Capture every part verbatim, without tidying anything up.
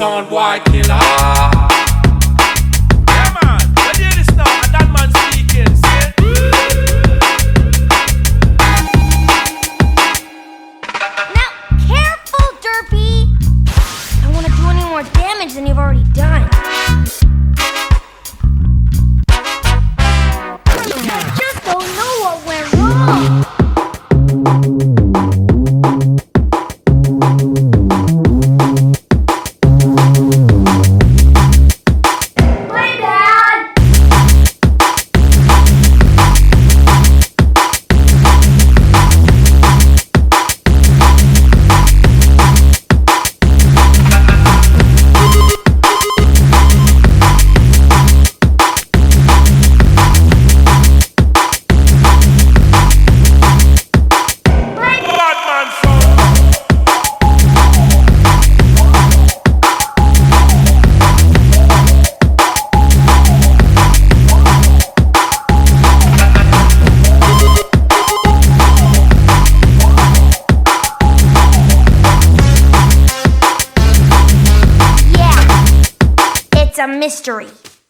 sound boy killer. Yeah man, when you hear this now, a that man speaking, see? Now, careful, Derpy! I don't want to do any more damage than you've already done. I just don't know what went wrong. It's a mystery.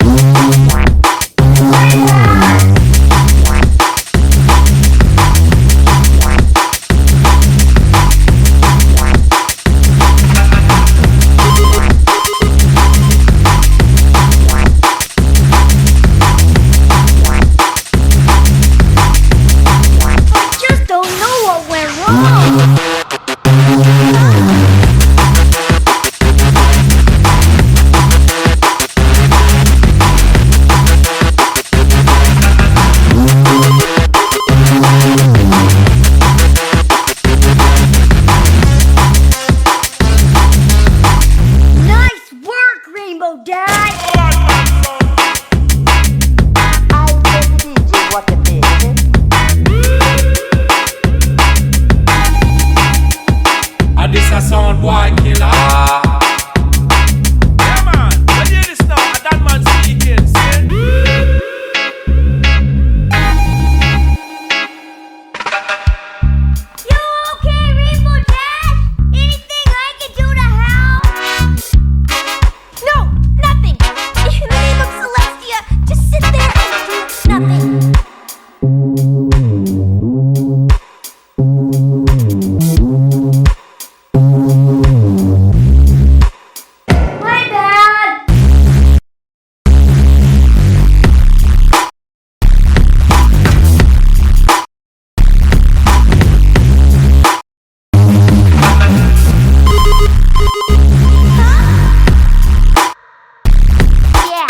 I just don't know what went wrong. Dad! And this a sound boy killer. Yeah man, when you hear this now, a that man speaking, see? You okay, Rainbow Dash? Anything I can do to help? No, nothing. In the name of Celestia, just sit there and do nothing. My bad. Yeah.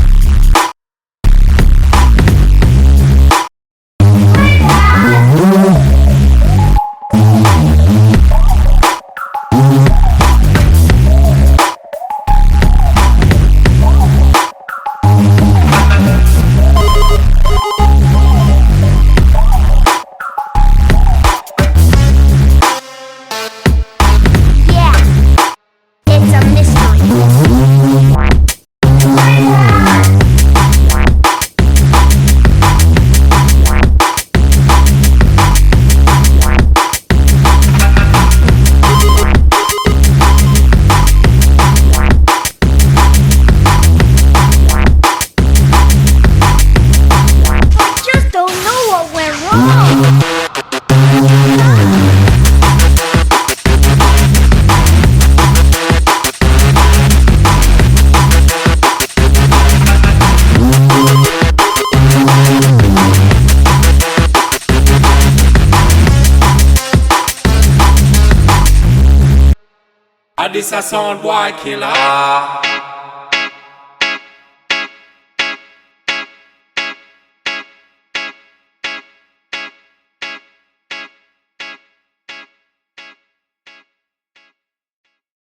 Yeah. It's a mystery. I just don't know what went wrong. And this a sound boy killer.